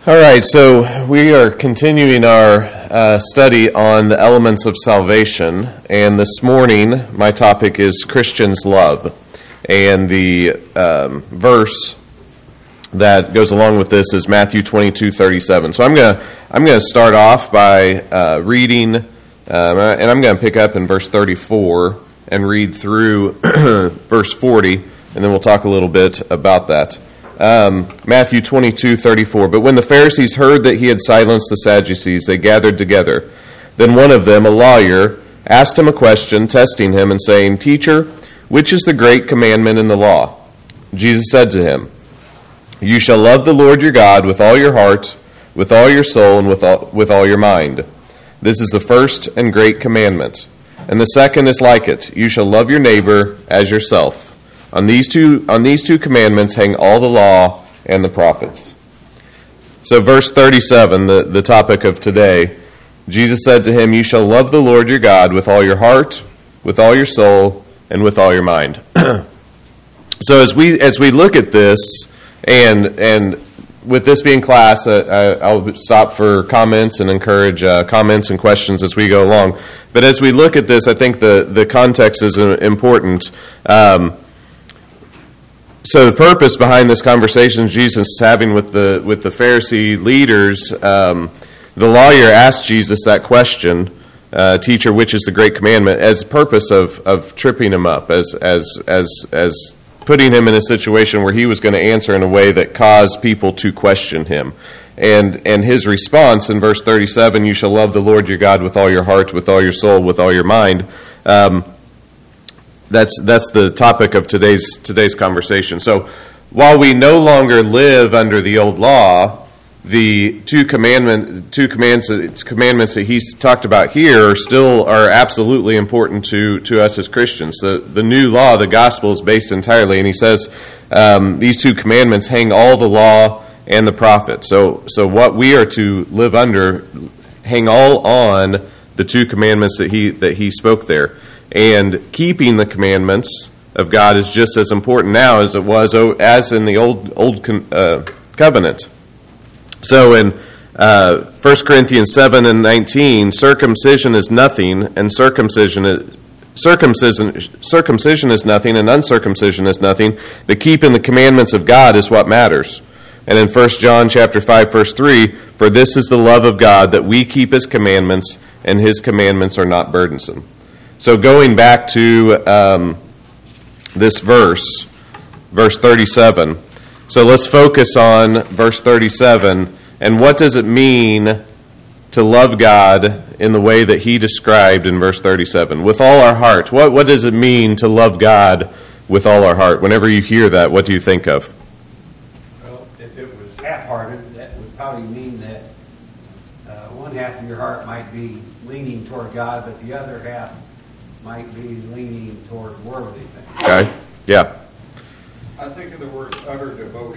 All right, so we are continuing our study on the elements of salvation, and this morning my topic is Christians' love, and the verse that goes along with this is Matthew 22:37. So I'm gonna start off by reading, and I'm going to pick up in verse 34 and read through verse 40, and then we'll talk a little bit about that. Matthew 22:34. But when the Pharisees heard that he had silenced the Sadducees, they gathered together. Then one of them, a lawyer, asked him a question, testing him and saying, "Teacher, which is the great commandment in the law?" Jesus said to him, "You shall love the Lord your God with all your heart, with all your soul, and with all your mind. This is the first and great commandment. And the second is like it. You shall love your neighbor as yourself. On these two commandments hang all the law and the prophets." So verse 37, the topic of today, Jesus said to him, "You shall love the Lord your God with all your heart, with all your soul, and with all your mind." So as we look at this, and with this being class, I'll stop for comments and encourage comments and questions as we go along. But as we look at this, I think the context is important. So the purpose behind this conversation Jesus is having with the Pharisee leaders, the lawyer asked Jesus that question, "Teacher, which is the great commandment?" as a purpose of tripping him up, as putting him in a situation where he was going to answer in a way that caused people to question him. And his response in verse 37, "You shall love the Lord your God with all your heart, with all your soul, with all your mind." That's the topic of today's conversation. So while we no longer live under the old law, the two commandments that he's talked about here are absolutely important to us as Christians. The new law, the gospel, is based entirely, and he says these two commandments hang all the law and the prophets. So what we are to live under hang all on the two commandments that he spoke there. And keeping the commandments of God is just as important now as it was in the old covenant. So in 1 Corinthians 7:19, circumcision is nothing, and circumcision is nothing, and uncircumcision is nothing. But keeping the commandments of God is what matters. And in 1 John chapter 5, verse 3, "For this is the love of God, that we keep his commandments, and his commandments are not burdensome." So going back to this verse 37. So let's focus on verse 37. And what does it mean to love God in the way that he described in verse 37? With all our heart. What does it mean to love God with all our heart? Whenever you hear that, what do you think of? Well, if it was half-hearted, that would probably mean that one half of your heart might be leaning toward God, but the other half might be leaning toward worldly things. Okay, yeah. I think of the word utter devotion.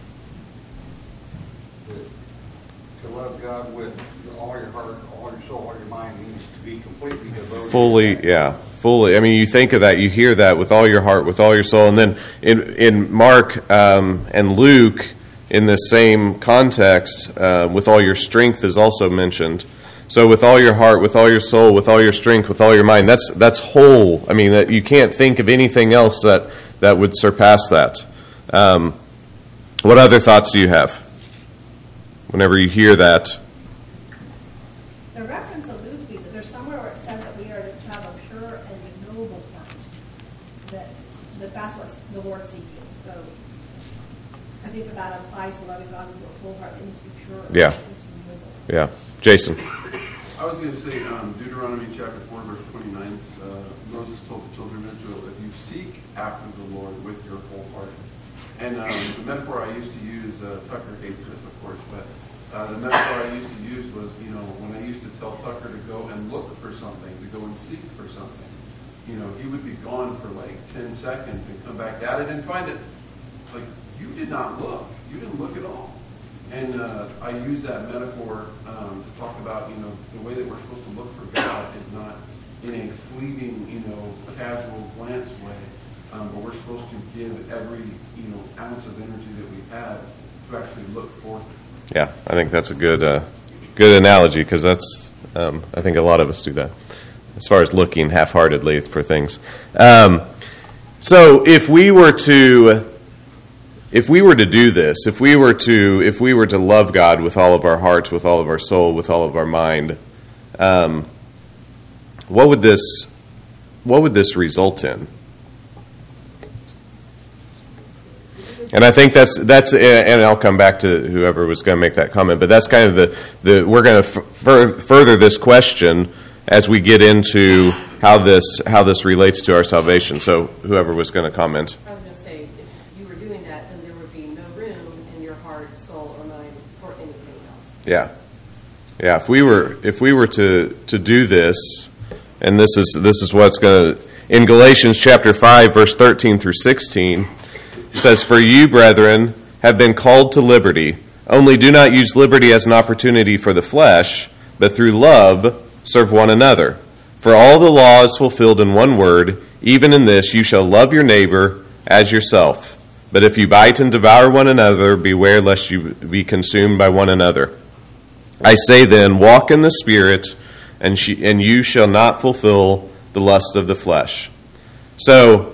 To love God with all your heart, all your soul, all your mind means to be completely devoted. Fully. I mean, you think of that, you hear that with all your heart, with all your soul. And then in Mark and Luke, in the same context, with all your strength is also mentioned. So with all your heart, with all your soul, with all your strength, with all your mind, that's whole. I mean, that you can't think of anything else that would surpass that. What other thoughts do you have whenever you hear that? The reference eludes me, but there's somewhere where it says that we are to have a pure and noble heart. That's what the Lord seeks. So I think that applies to loving God with a full heart. It needs to be pure. Yeah. It needs to be noble. Yeah. Jason. I was going to say Deuteronomy chapter 4, verse 29, Moses told the children of Israel, "If you seek after the Lord with your whole heart." And the metaphor I used to use, Tucker hates this, of course, but the metaphor I used to use was, when I used to tell Tucker to go and look for something, to go and seek for something, he would be gone for like 10 seconds and come back, "Dad, I didn't find it." It's like, you did not look. You didn't look at all. And I use that metaphor to talk about, the way that we're supposed to look for God is not in a fleeting, casual glance way, but we're supposed to give every, ounce of energy that we have to actually look for Him. Yeah, I think that's a good analogy, because that's I think a lot of us do that as far as looking half-heartedly for things. So if we were to do this, if we were to love God with all of our heart, with all of our soul, with all of our mind, what would this result in? And I think that's and I'll come back to whoever was going to make that comment, but that's kind of the we're going to further this question as we get into how this relates to our salvation. So whoever was going to comment. I was going to say, if you were doing that, then there would be no room in your heart, soul, or mind for anything else. Yeah. If we were to do this, and this is what's going to, in Galatians chapter 5, verse 13 through 16, it says, "For you, brethren, have been called to liberty. Only do not use liberty as an opportunity for the flesh, but through love serve one another. For all the law is fulfilled in one word, even in this, you shall love your neighbor as yourself. But if you bite and devour one another, beware lest you be consumed by one another. I say then, walk in the Spirit, and you shall not fulfill the lust of the flesh." So,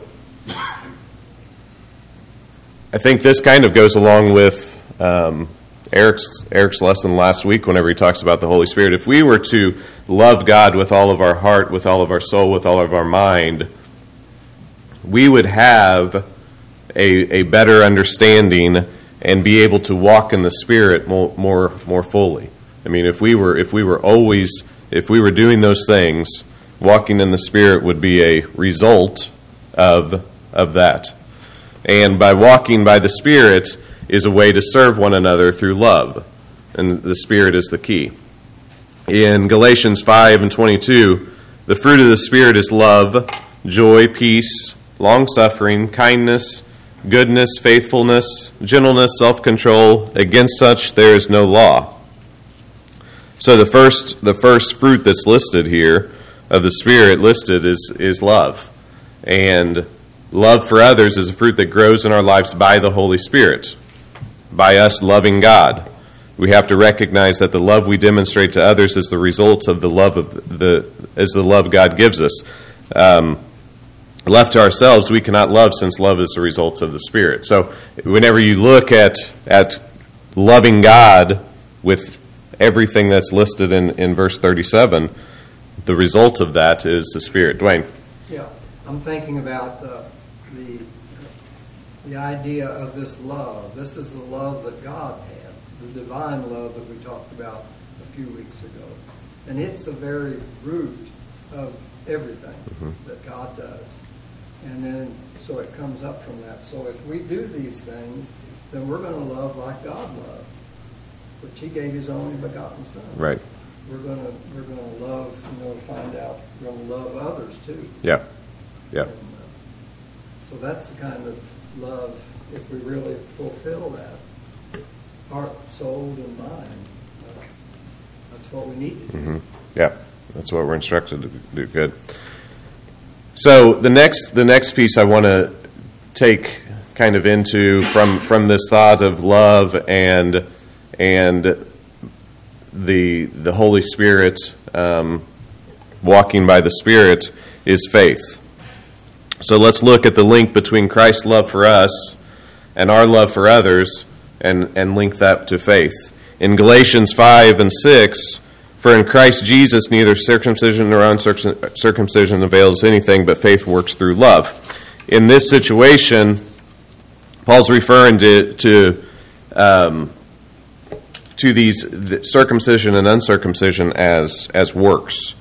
I think this kind of goes along with Eric's lesson last week whenever he talks about the Holy Spirit. If we were to love God with all of our heart, with all of our soul, with all of our mind, we would have a better understanding and be able to walk in the Spirit more fully. I mean, if we were doing those things, walking in the Spirit would be a result of that. And by walking by the Spirit is a way to serve one another through love. And the Spirit is the key. In Galatians 5:22, the fruit of the Spirit is love, joy, peace, long-suffering, kindness, goodness, faithfulness, gentleness, self-control. Against such there is no law. So the first fruit that's listed here of the Spirit listed is love. And love for others is a fruit that grows in our lives by the Holy Spirit, by us loving God. We have to recognize that the love we demonstrate to others is the result of the love God gives us. Left to ourselves, we cannot love, since love is the result of the Spirit. So whenever you look at loving God with everything that's listed in verse 37, the result of that is the Spirit. Dwayne? Yeah, I'm thinking about the idea of this love. This is the love that God had, the divine love that we talked about a few weeks ago. And it's the very root of everything that God does. And then, so it comes up from that. So if we do these things, then we're going to love like God loved, which He gave His only begotten Son. Right. We're going to love, find out we're going to love others too. Yeah. And, so that's the kind of love, if we really fulfill that, heart, soul, and mind. That's what we need to do. Mm-hmm. Yeah, that's what we're instructed to do. Good. So the next piece I want to take kind of into from this thought of love and the Holy Spirit, walking by the Spirit, is faith. So let's look at the link between Christ's love for us and our love for others, and link that to faith. In Galatians 5 and 6, "For in Christ Jesus neither circumcision nor uncircumcision avails anything, but faith works through love." In this situation, Paul's referring to these circumcision and uncircumcision as works.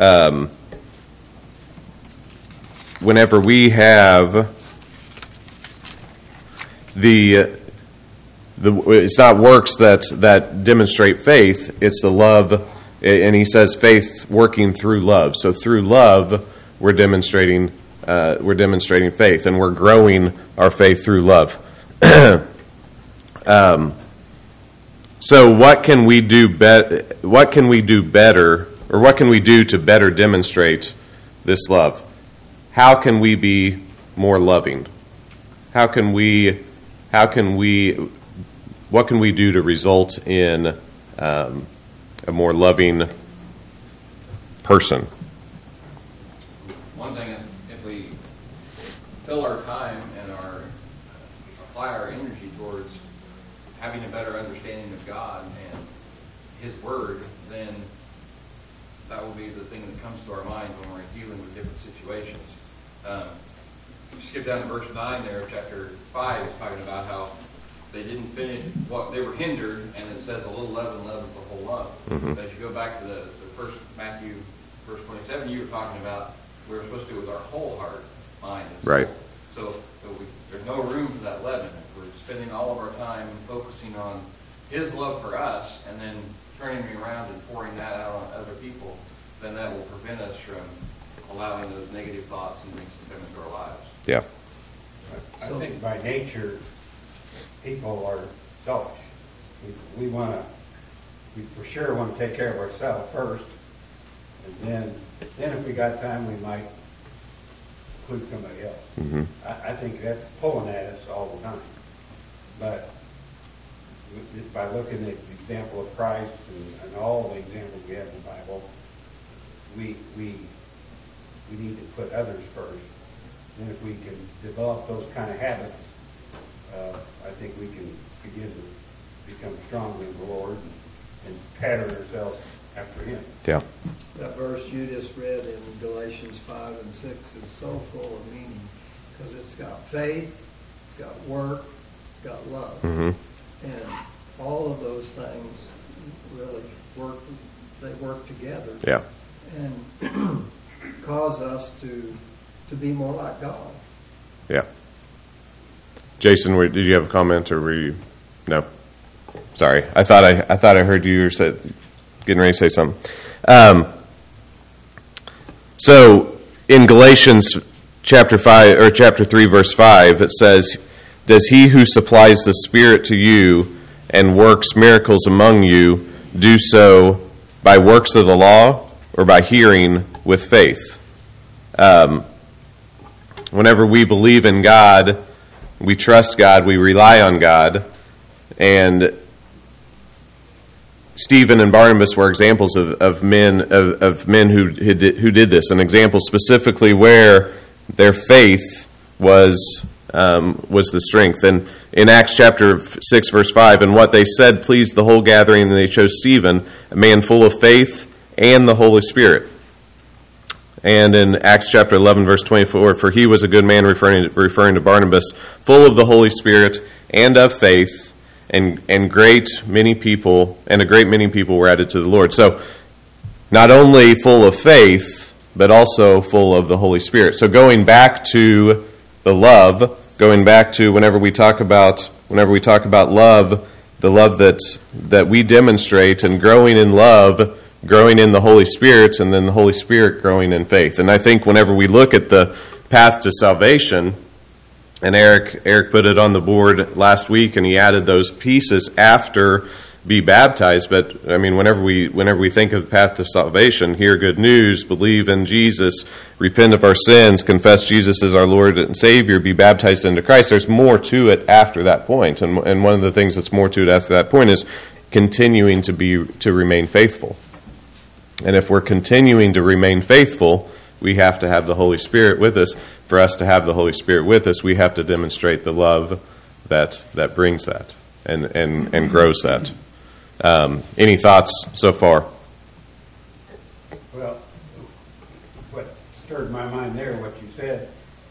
Whenever we have it's not works that demonstrate faith, it's the love, and he says faith working through love. So through love, we're demonstrating faith, and we're growing our faith through love. So what can we do better, or what can we do to better demonstrate this love? How can we be more loving? How can we what can we do to result in a more loving person? One thing is if we fill our time and apply our energy towards having a better understanding of God and His Word, then that will be the thing that comes to our mind when we're dealing with different situations. If you skip down to verse 9 there, chapter 5, it's talking about how they didn't finish what they were hindered, and it says a little leaven leavens the whole lump. Mm-hmm. But if you go back to the first Matthew, verse 27, you were talking about we were supposed to do it with our whole heart, mind, and soul. Right. So there's no room for that leaven. If we're spending all of our time focusing on His love for us and then turning around and pouring that out on other people, then that will prevent us from allowing those negative thoughts and things to come into our lives. Yeah. I think by nature, people are selfish. We for sure want to take care of ourselves first, and then if we got time, we might include somebody else. Mm-hmm. I think that's pulling at us all the time. But by looking at the example of Christ and all the examples we have in the Bible, we need to put others first. And if we can develop those kind of habits, I think we can begin to become stronger in the Lord and pattern ourselves after Him. Yeah. That verse you just read in Galatians 5 and 6 is so full of meaning because it's got faith, it's got work, it's got love. Mm-hmm. And all of those things really work together. Yeah. And cause us to be more like God. Yeah. Jason, did you have a comment, or were you? No. Sorry, I thought I heard you getting ready to say something. So in Galatians chapter 5 or chapter 3 verse 5, it says, "Does he who supplies the Spirit to you and works miracles among you do so by works of the law or by hearing with faith?" Whenever we believe in God, we trust God, we rely on God, and Stephen and Barnabas were examples of men who did this. An example specifically where their faith was the strength. And in Acts chapter 6, verse 5, "And what they said pleased the whole gathering, and they chose Stephen, a man full of faith and the Holy Spirit." And in Acts chapter 11, verse 24, "For he was a good man," referring to Barnabas, "full of the Holy Spirit and of faith, and a great many people were added to the Lord." So not only full of faith, but also full of the Holy Spirit. So going back to the love, going back to whenever we talk about love, the love that we demonstrate, and growing in love, growing in the Holy Spirit, and then the Holy Spirit growing in faith. And I think whenever we look at the path to salvation, and Eric put it on the board last week, and he added those pieces after be baptized. But I mean, whenever we think of the path to salvation, hear good news, believe in Jesus, repent of our sins, confess Jesus as our Lord and Savior, be baptized into Christ, there's more to it after that point. And one of the things that's more to it after that point is continuing to remain faithful. And if we're continuing to remain faithful, we have to have the Holy Spirit with us. For us to have the Holy Spirit with us, we have to demonstrate the love that brings that and grows that. Any thoughts so far? Well, what stirred my mind there, what you said,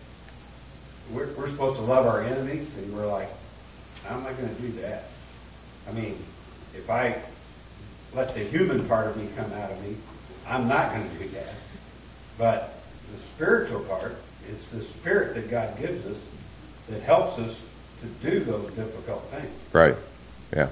we're supposed to love our enemies, and we're like, how am I going to do that? I mean, if I let the human part of me come out of me, I'm not going to do that. But the spiritual part, it's the Spirit that God gives us that helps us to do those difficult things. Right. Yeah.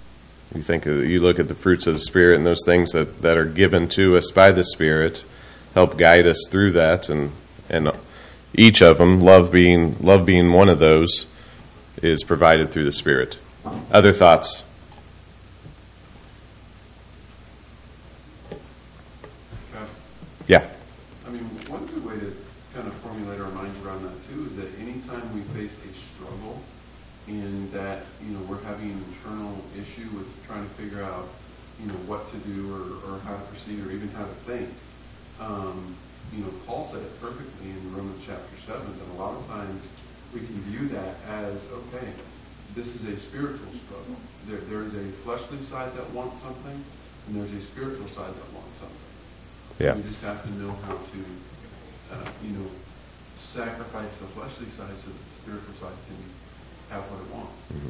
You look at the fruits of the Spirit, and those things that are given to us by the Spirit help guide us through that, and each of them, love being one of those, is provided through the Spirit. Other thoughts? Yeah. I mean, one good way to kind of formulate our minds around that too is that anytime we face a struggle, in that, we're having an internal issue with trying to figure out, what to do or how to proceed or even how to think. Paul said it perfectly in Romans chapter 7, that a lot of times we can view that as, okay, this is a spiritual struggle. There is a fleshly side that wants something, and there's a spiritual side that wants something. Yeah. We just have to know how to, sacrifice the fleshly side so that the spiritual side can have what it wants. Mm-hmm.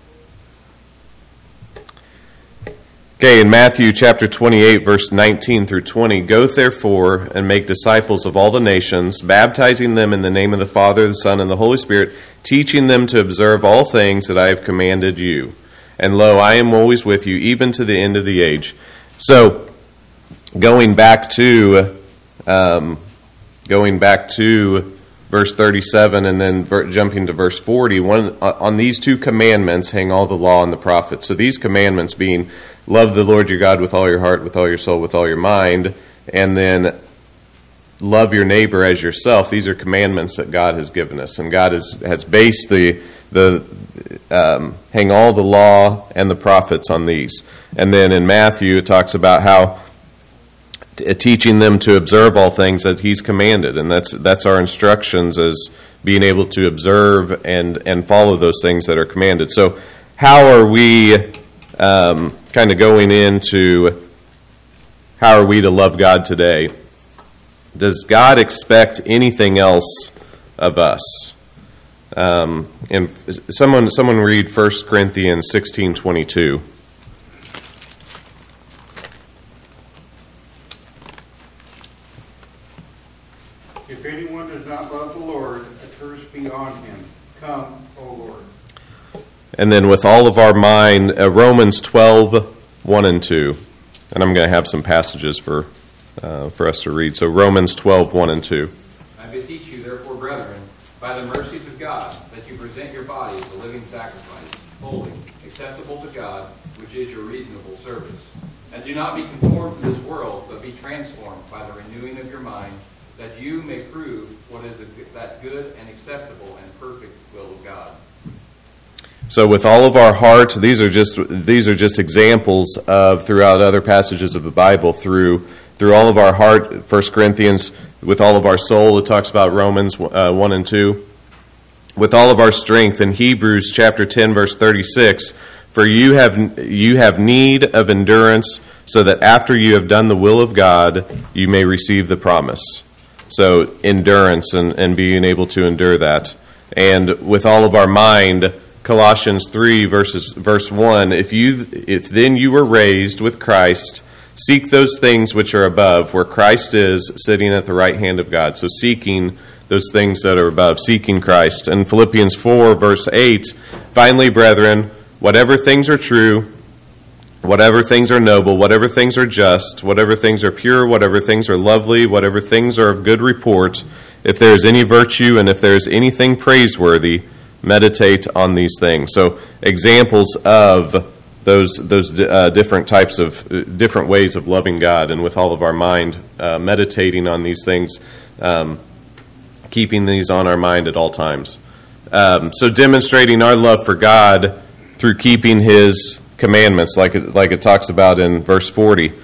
Okay, in Matthew chapter 28, verse 19 through 20, "Go therefore and make disciples of all the nations, baptizing them in the name of the Father, the Son, and the Holy Spirit, teaching them to observe all things that I have commanded you. And lo, I am always with you, even to the end of the age." So, going back to verse 37 and then jumping to verse 40, on these two commandments hang all the law and the prophets. So these commandments being, love the Lord your God with all your heart, with all your soul, with all your mind, and then love your neighbor as yourself. These are commandments that God has given us, and God has based the hang all the law and the prophets on these. And then in Matthew it talks about how teaching them to observe all things that He's commanded, and that's our instructions, as being able to observe and follow those things that are commanded. So how are we kind of going into how are we to love God today? Does God expect anything else of us? And someone read 1 Corinthians 16:22. If anyone does not love the Lord, a curse be on him. Come, O Lord. And then with all of our mind, Romans 12:1 and 2. And I'm going to have some passages for us to read. So Romans 12:1 and 2. I beseech you, therefore, brethren, by the mercies of God, that you present your bodies a living sacrifice, holy, acceptable to God, which is your reasonable service. And do not be conformed to this world, but be transformed by the renewing of your mind, that you may prove what is that good and acceptable and perfect will of God. So with all of our heart, these are just examples of, throughout other passages of the Bible, through all of our heart, 1 Corinthians, with all of our soul, it talks about Romans 1 and 2. With all of our strength, in Hebrews chapter 10, verse 36, "For you have need of endurance, so that after you have done the will of God, you may receive the promise." So endurance and being able to endure that. And with all of our mind, Colossians 3, verse 1, if then you were raised with Christ, seek those things which are above, where Christ is, sitting at the right hand of God. So seeking those things that are above, seeking Christ. And Philippians 4, verse 8, "Finally, brethren, whatever things are true, whatever things are noble, whatever things are just, whatever things are pure, whatever things are lovely, whatever things are of good report, if there is any virtue and if there is anything praiseworthy, meditate on these things." So examples of those different types of different ways of loving God, and with all of our mind, meditating on these things, keeping these on our mind at all times. So demonstrating our love for God through keeping His commandments, like it talks about in verse 40.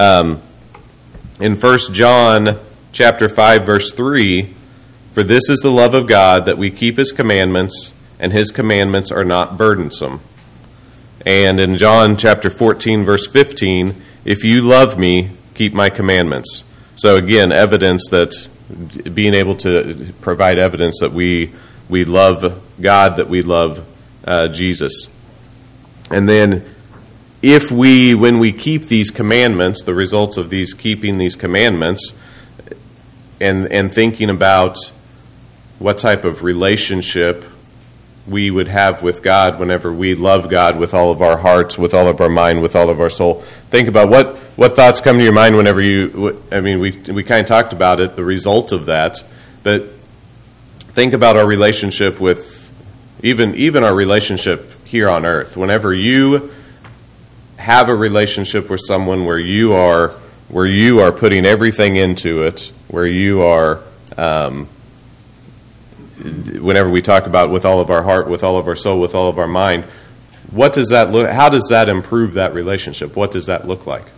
In 1 John chapter 5, verse 3, "For this is the love of God, that we keep His commandments, and His commandments are not burdensome." And in John chapter 14, verse 15, "If you love me, keep my commandments." So again, evidence that being able to provide evidence that we love God, that we love Jesus. And then when we keep these commandments, the results of keeping these commandments, and thinking about what type of relationship we would have with God whenever we love God with all of our hearts, with all of our mind, with all of our soul. Think about what thoughts come to your mind whenever we kind of talked about it, the result of that, but think about our relationship with, even our relationship here on earth. Whenever you have a relationship with someone where you are putting everything into it, where you are whenever we talk about with all of our heart, with all of our soul, with all of our mind, what does that look? How does that improve that relationship? What does that look like?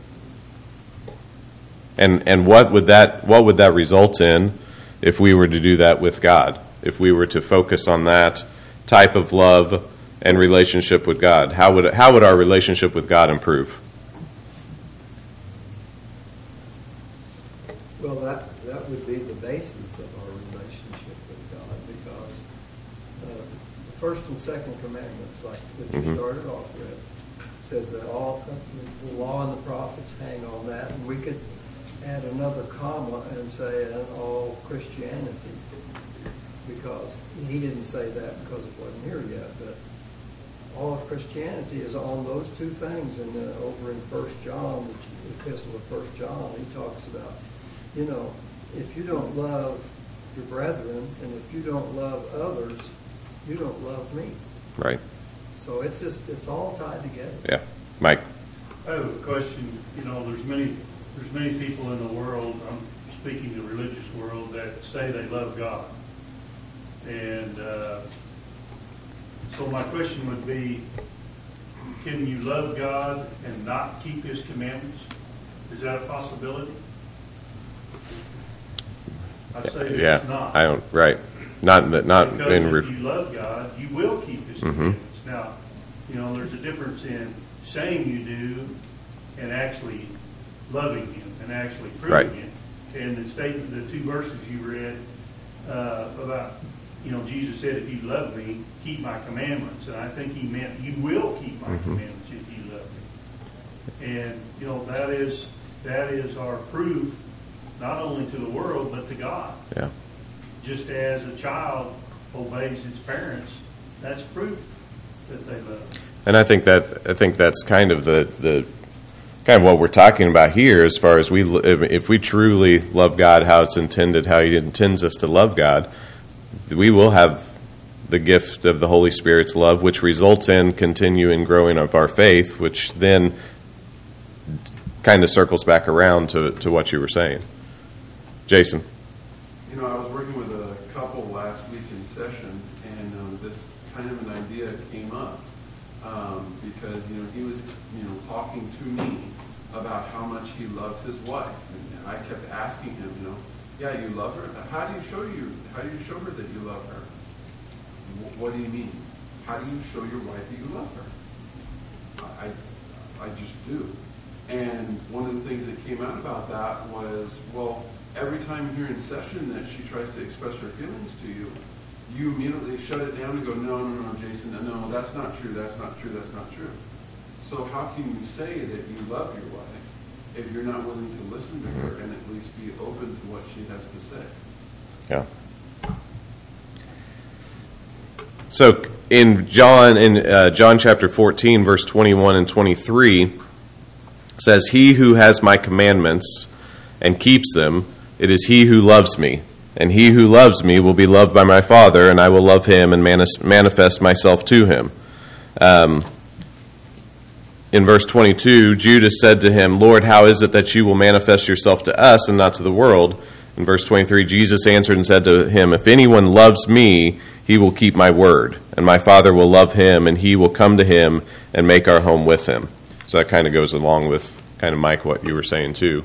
And what would that result in if we were to do that with God? If we were to focus on that type of love and relationship with God, how would our relationship with God improve? Well, that would be the basis of our relationship with God, because the first and second commandments, like that you started off with, says that all the law and the prophets hang on that, and we could add another comma and say and all Christianity, because he didn't say that because it wasn't here yet, but all of Christianity is on those two things. And over in 1 John, the epistle of 1 John, he talks about, if you don't love your brethren and if you don't love others, you don't love me. Right. So it's all tied together. Yeah. Mike? I have a question. There's many people in the world, I'm speaking the religious world, that say they love God. And so my question would be, can you love God and not keep His commandments? Is that a possibility? I'd say that it's not. I don't. Right. Not because in. If you love God, you will keep His commandments. Now, there's a difference in saying you do and actually loving Him and actually proving it. And the statement, the two verses you read about, Jesus said, "If you love me, keep my commandments." And I think He meant you will keep my commandments if you love me. And that is our proof, not only to the world but to God. Yeah. Just as a child obeys its parents, that's proof that they love. And I think that's kind of the kind of what we're talking about here, as far as if we truly love God how it's intended, how He intends us to love God, we will have the gift of the Holy Spirit's love, which results in continuing growing of our faith, which then kind of circles back around to what you were saying. Jason? I was working with a couple last week in session, and this kind of an idea came up because he was talking to me about how much he loved his wife, and I kept asking him, yeah, you love her. How do you show her that you love her? What do you mean? How do you show your wife that you love her? I just do. And one of the things that came out about that was, well, every time you're in session that she tries to express her feelings to you, you immediately shut it down and go, no, Jason, no, that's not true, that's not true, that's not true. So how can you say that you love your wife if you're not willing to listen to her and at least be open to what she has to say? Yeah. So in John chapter 14, verse 21 and 23, it says, "He who has my commandments and keeps them, it is he who loves me. And he who loves me will be loved by my Father, and I will love him and manifest myself to him." In verse 22, Judas said to him, "Lord, how is it that you will manifest yourself to us and not to the world?" In verse 23, Jesus answered and said to him, "If anyone loves me, he will keep my word, and my Father will love him, and he will come to him and make our home with him." So that kind of goes along with kind of, Mike, what you were saying too.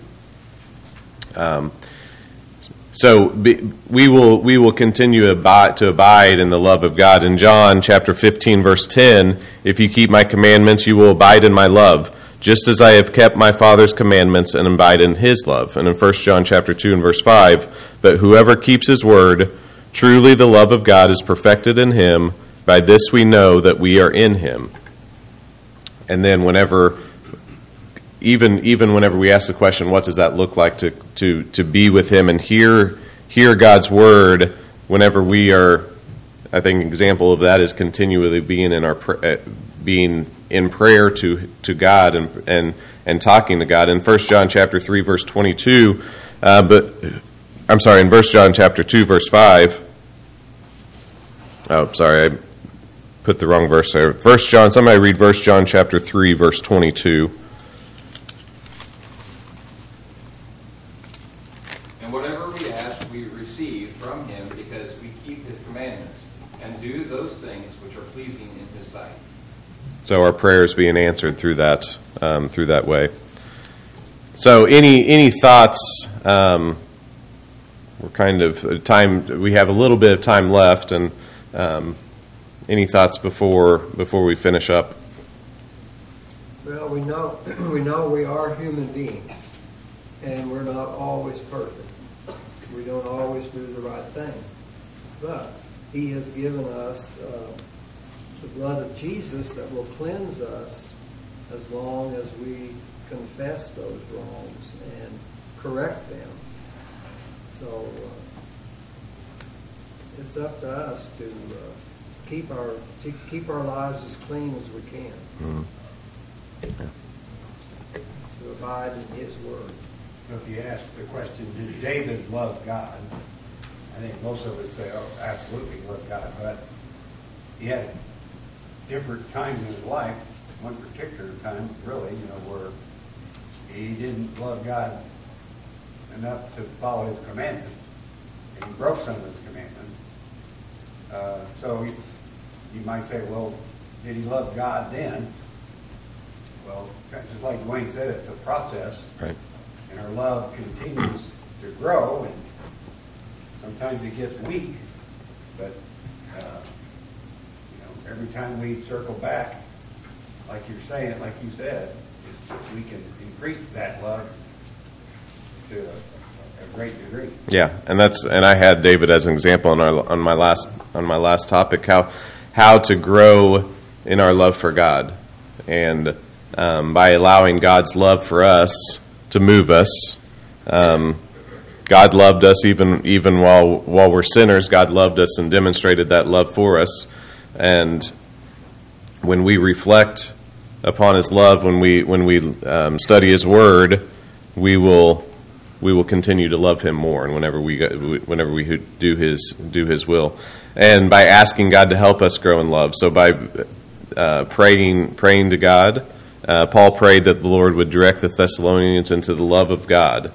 So we will continue to abide in the love of God. In John chapter 15, verse 10, "If you keep my commandments, you will abide in my love, just as I have kept my Father's commandments and abide in his love." And in 1 John chapter 2 and verse 5, "But whoever keeps his word, truly the love of God is perfected in him. By this we know that we are in him." And then even whenever we ask the question, what does that look like to be with him and hear God's word, whenever we are, I think an example of that is continually being in prayer to God and talking to God. In 1 John chapter 3 verse 22, in 1 John chapter 2 verse 5. Oh, sorry, I put the wrong verse there. Somebody read 1 John chapter 3 verse 22. "And whatever we ask, we receive from him, because we keep his So our prayers being answered through that way. So any thoughts? We're kind of time. We have a little bit of time left, and any thoughts before we finish up? Well, we know we are human beings, and we're not always perfect. We don't always do the right thing, but He has given us the blood of Jesus that will cleanse us as long as we confess those wrongs and correct them. So it's up to us to keep our lives as clean as we can. Mm-hmm. To abide in His Word. So if you ask the question, did David love God? I think most of us say, oh, absolutely love God, but he had different times in his life, one particular time, really, where he didn't love God enough to follow His commandments, and he broke some of His commandments. So you might say, well, did he love God then? Well, just like Dwayne said, it's a process. Right. And our love continues to grow, and sometimes it gets weak. But, every time we circle back, like you're saying, like you said, we can increase that love to a great degree. Yeah, and I had David as an example on my last topic, how to grow in our love for God, and by allowing God's love for us to move us. God loved us even while we're sinners. God loved us and demonstrated that love for us. And when we reflect upon His love, when we study His Word, we will continue to love Him more. And whenever we do His will, and by asking God to help us grow in love. So by praying to God. Paul prayed that the Lord would direct the Thessalonians into the love of God.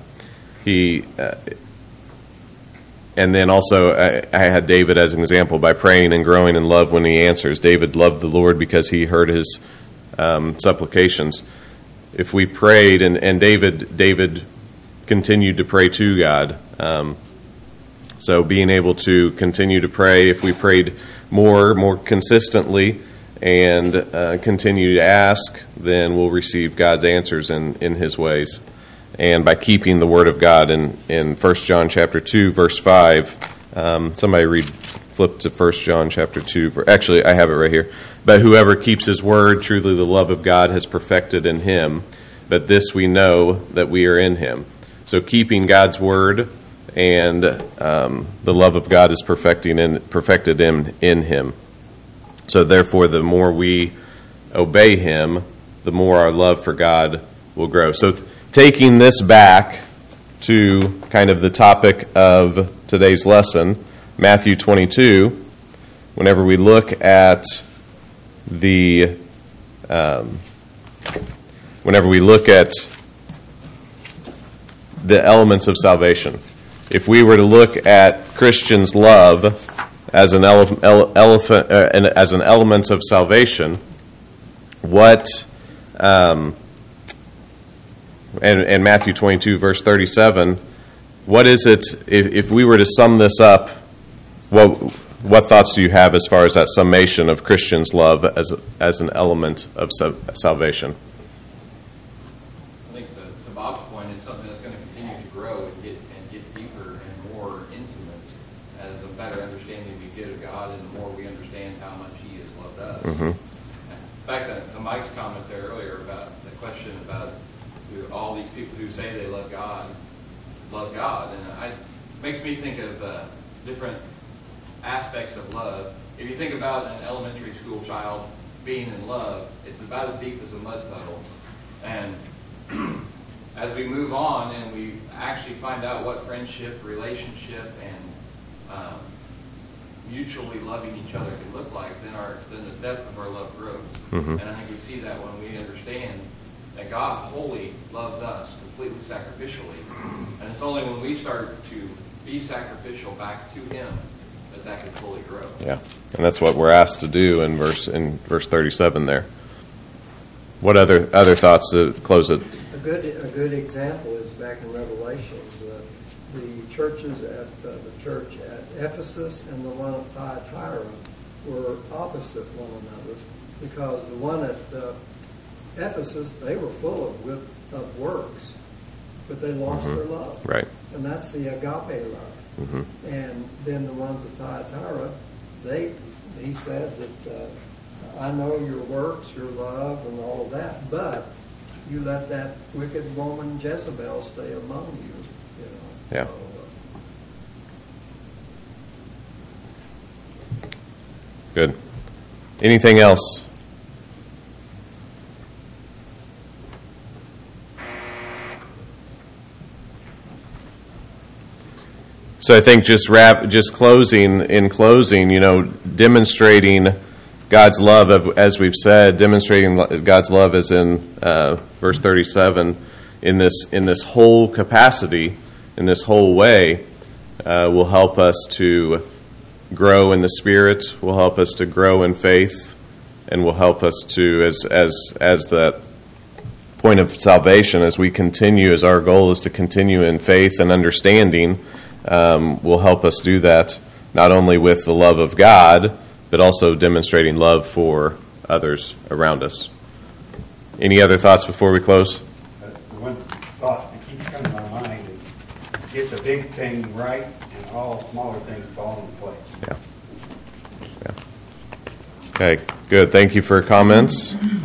And then also I had David as an example by praying and growing in love when he answers. David loved the Lord because he heard his supplications. If we prayed, and David continued to pray to God. So being able to continue to pray, if we prayed more consistently, and continue to ask, then we'll receive God's answers in His ways. And by keeping the Word of God in 1 John chapter 2, verse 5, somebody flip to 1 John chapter 2. Actually, I have it right here. But whoever keeps His Word, truly the love of God has perfected in him. But this we know, that we are in Him. So keeping God's Word and the love of God is perfected in Him. So therefore, the more we obey Him, the more our love for God will grow. So taking this back to kind of the topic of today's lesson, Matthew 22, whenever we look at the elements of salvation, if we were to look at Christians' love as an element of salvation, and Matthew 22 verse 37, what is it? If we were to sum this up, what thoughts do you have as far as that summation of Christians' love as an element of salvation? I think to Bob's point is something that's going to continue to grow and get deeper and more intimate as the better understanding we get of God and the more we understand how much He has loved us. Mm-hmm. Back to Mike's comment there earlier about the question about all these people who say they love God, and it makes me think of different aspects of love. If you think about an elementary school child being in love, it's about as deep as a mud puddle. And as we move on and we actually find out what friendship, relationship, and mutually loving each other can look like, then the depth of our love grows. Mm-hmm. And I think we see that when we understand that God wholly loves us completely sacrificially. And it's only when we start to be sacrificial back to Him that can fully grow. Yeah, and that's what we're asked to do in verse 37 there. What other thoughts to close it? A good example is back in Revelations, the churches at the church at Ephesus and the one at Thyatira were opposite one another, because the one at Ephesus, they were full of works, but they lost their love. Right. And that's the agape love. Mm-hmm. And then the ones at Thyatira, he said that I know your works, your love, and all of that, but you let that wicked woman Jezebel stay among you. Yeah. Good. Anything else? So I think just closing, demonstrating God's love, as we've said, demonstrating God's love as in verse 37, in this whole capacity, in this whole way, will help us to grow in the Spirit, will help us to grow in faith, and will help us to, as that point of salvation, as we continue, as our goal is to continue in faith and understanding, will help us do that not only with the love of God, but also demonstrating love for others around us. Any other thoughts before we close? The one thought that keeps coming to my mind is get the big thing right and all smaller things fall into place. Yeah. Okay, good. Thank you for comments.